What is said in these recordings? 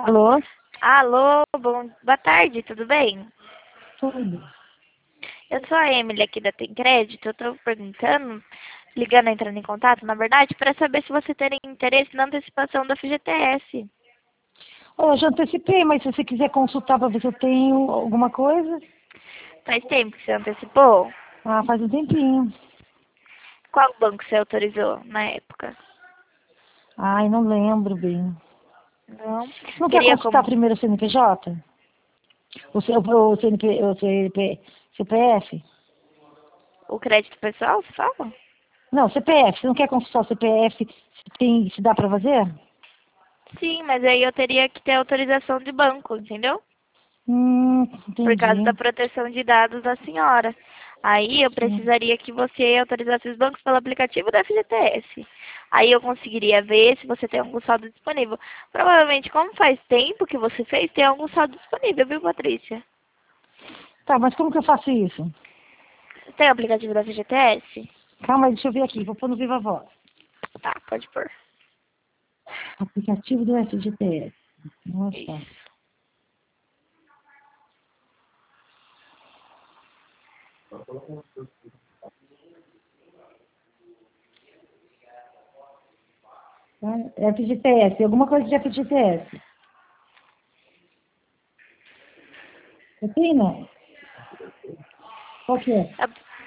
Alô? Alô, boa tarde, tudo bem? Tudo. Eu sou a Emily aqui da Tem Crédito. Eu tô perguntando, ligando, entrando em contato, na verdade, para saber se você teria interesse na antecipação da FGTS. Olha, eu já antecipei, mas se você quiser consultar para ver se eu tenho alguma coisa. Faz tempo que você antecipou? Ah, faz um tempinho. Qual banco você autorizou na época? Ai, não lembro bem. Não. Não quer Queria consultar como primeiro o CNPJ? O CNP, CPF? o crédito pessoal, você fala? Não, CPF. Você não quer consultar o CPF se dá para fazer? Sim, mas aí eu teria que ter autorização de banco, entendeu? Por causa da Entendi. proteção de dados da senhora. Aí eu Sim. precisaria que você autorizasse os bancos pelo aplicativo da FGTS. Aí eu conseguiria ver se você tem algum saldo disponível. Provavelmente, como faz tempo que você fez, tem algum saldo disponível, viu, Patrícia? Tá, mas como que eu faço isso? Tem o aplicativo da FGTS? Calma aí, deixa eu ver aqui. Vou pôr no Viva Voz. Tá, pode pôr. Aplicativo do FGTS. Nossa. Isso. FGTS. Alguma coisa de FGTS. Você tem, não? Qual que é?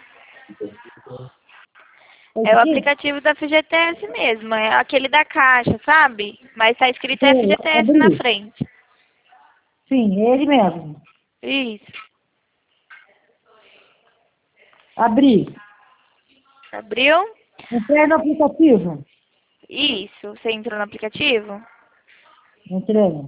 Esse É o aqui? aplicativo da FGTS mesmo, é aquele da Caixa, sabe? Mas tá escrito Sei, FGTS na abri. frente. Sim, ele mesmo. Isso. Abri. Abriu? Entrei no aplicativo. Isso. Você entrou no aplicativo? Entrei.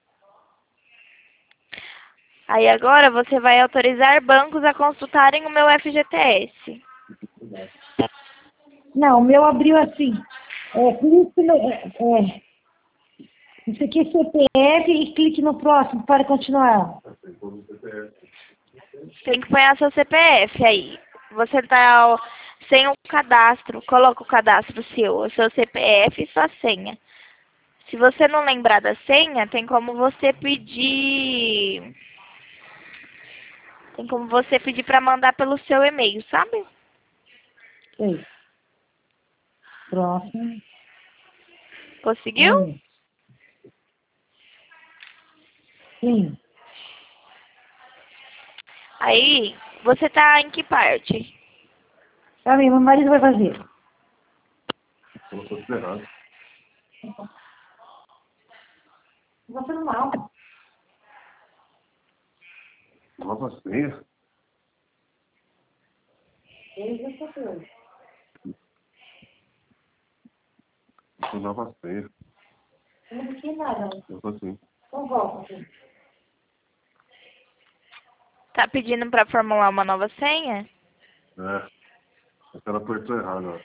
Aí agora você vai autorizar bancos a consultarem o meu FGTS. Não, o meu abriu assim. Clique no, isso aqui é CPF e clique no próximo para continuar. Tem que pôr seu CPF aí. Você tá sem o cadastro, coloca o cadastro seu, o seu CPF e sua senha. Se você não lembrar da senha, tem como você pedir. Tem como você pedir para mandar pelo seu e-mail, sabe? Sei. Próximo. Conseguiu? Aí. Sim. Aí, você tá em que parte? Tá bem, meu marido vai fazer. Colocou tudo errado. Você não mal. Nova senha? Colocou nova senha. Eu não tinha nada. Colocou assim. Então volta. Tá pedindo para formular uma nova senha? É. Aquela apertou errado, ó.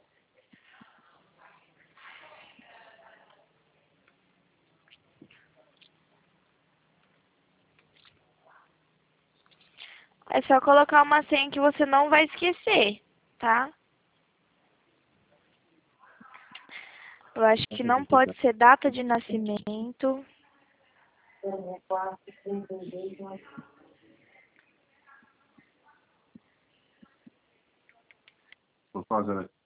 É só colocar uma senha que você não vai esquecer, tá? Eu acho que não pode ser data de nascimento. Tô fazendo aqui.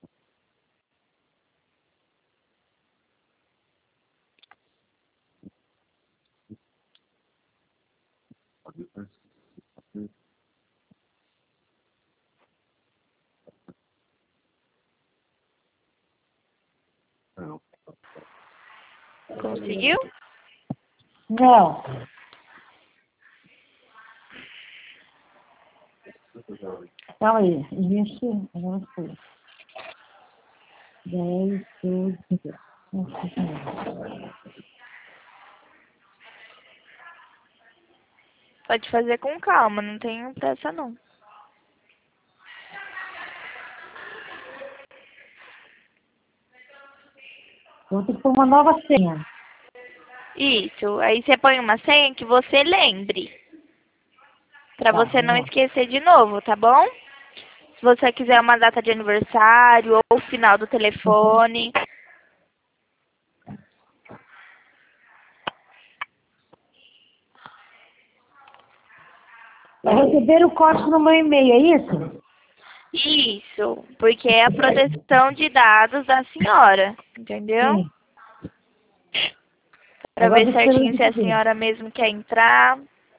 Não. Conseguiu? Não. Calma aí. Isso. Agora foi. 10, 12, 15. Pode fazer com calma, não tenho pressa não. Vou ter que pôr uma nova senha. Isso, aí você põe uma senha que você lembre. Pra Tá, você não vamos lá. esquecer de novo, tá bom? Se você quiser uma data de aniversário ou o final do telefone. Vai receber o código no meu e-mail, é isso? Isso, porque é a proteção de dados da senhora, entendeu? Sim. Para Agora ver deixa eu certinho se a entender. senhora mesmo quer entrar.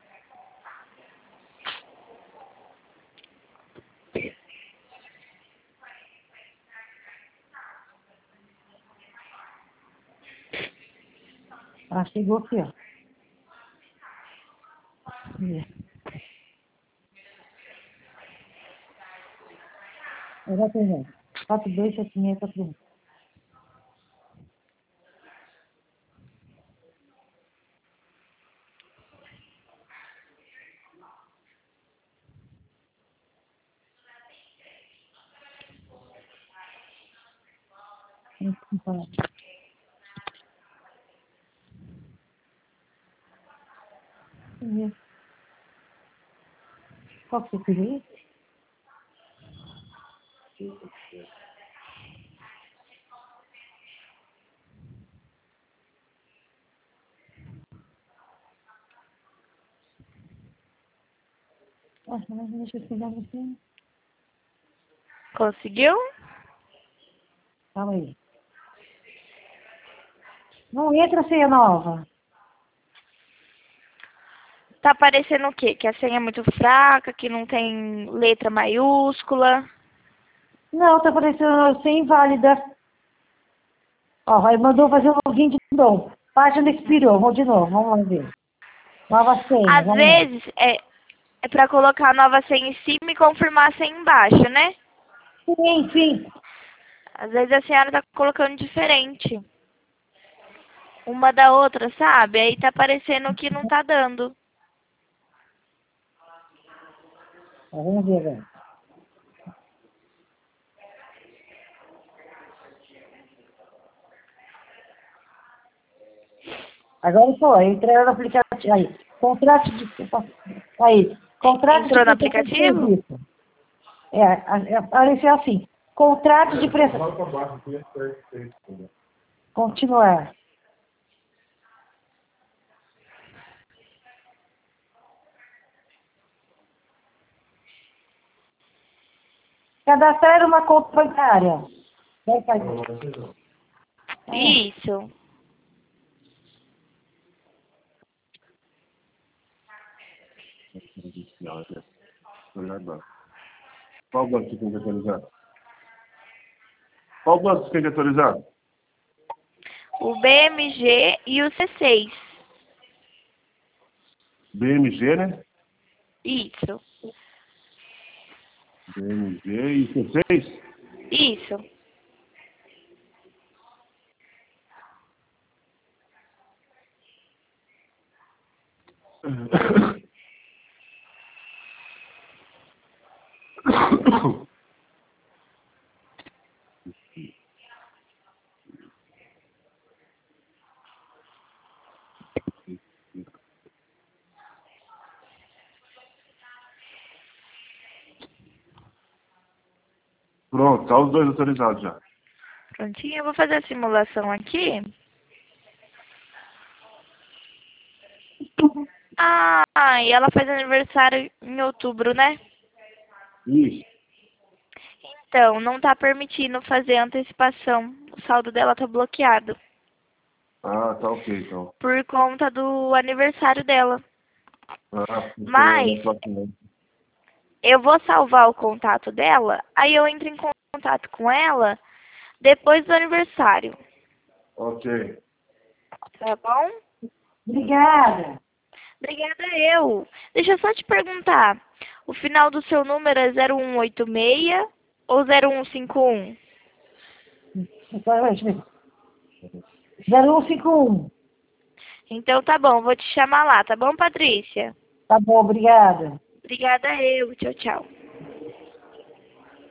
Ah, chegou aqui, ó. Agora tem 427641. Qual que você queria? Nossa, mas deixa eu pegar você. Conseguiu? Calma aí. Não entra a senha nova. Tá aparecendo o quê? Que a senha é muito fraca, que não tem letra maiúscula. Não, tá aparecendo senha inválida. Ó, aí mandou fazer o login de novo. Página expirou. Vamos de novo. Vamos lá ver. Nova senha. Às Vamos lá. vezes é para colocar a nova senha em cima e confirmar a senha embaixo, né? Sim, sim. Às vezes a senhora tá colocando diferente uma da outra, sabe? Aí tá aparecendo que não tá dando. Vamos ver agora. Agora foi. Entrega no aplicativo. Aí. Contrato de... Aí. Contrato de Entrou no prestação de aplicativo? serviço. Apareceu assim. Contrato de prestação. Continuar. Cadastrar uma conta bancária. Vai fazer. Isso. Qual banco você tem que atualizar? Qual banco você tem que atualizar? O BMG e o C6. BMG, né? Isso. BMG e C6? Isso. Pronto, tá os dois autorizados já. Prontinho, eu vou fazer a simulação aqui. Ah, e ela faz aniversário em outubro, né? Isso. Então, não tá permitindo fazer antecipação. O saldo dela tá bloqueado. Ah, tá ok, então. Por conta do aniversário dela. Ah, Mas, eu vou salvar o contato dela, aí eu entro em contato com ela depois do aniversário. ok. Tá bom? Obrigada. Obrigada eu. Deixa eu só te perguntar. O final do seu número é 0186 ou 0151? Agora, deixa eu ver. 0151. Então tá bom, vou te chamar lá, tá bom, Patrícia? Tá bom, obrigada. Obrigada eu. Tchau, tchau.